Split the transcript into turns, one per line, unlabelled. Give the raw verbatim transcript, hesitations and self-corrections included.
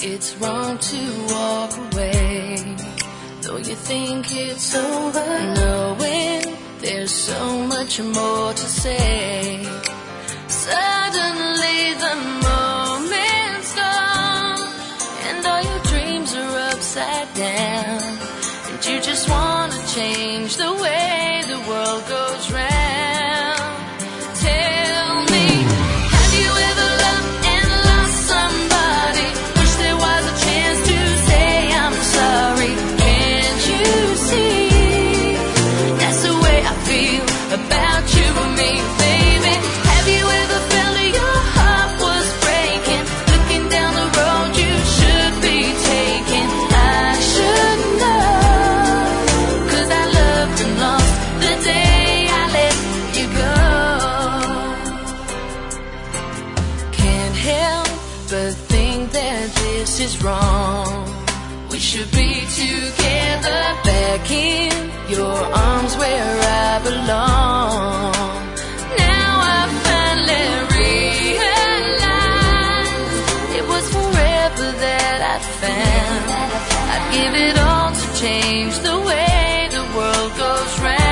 It's wrong to walk away, though you think it's over, knowing there's so much more to say. Suddenly the moment's gone, and all your dreams are upside down, and you just want to change the way the world goes round. Tell me, have you ever loved and lost somebody? Wish there was a chance to say I'm sorry. Can't you see that's the way I feel about you and me, baby? Have you ever felt your heart was breaking, looking down the road you should be taking? I should know, 'cause I loved and lost the day I let you go. Can't help but think that this is wrong. We should be together, back in your arms where I belong. Now I finally realize it was forever that I found. I'd give it all to change the way the world goes round.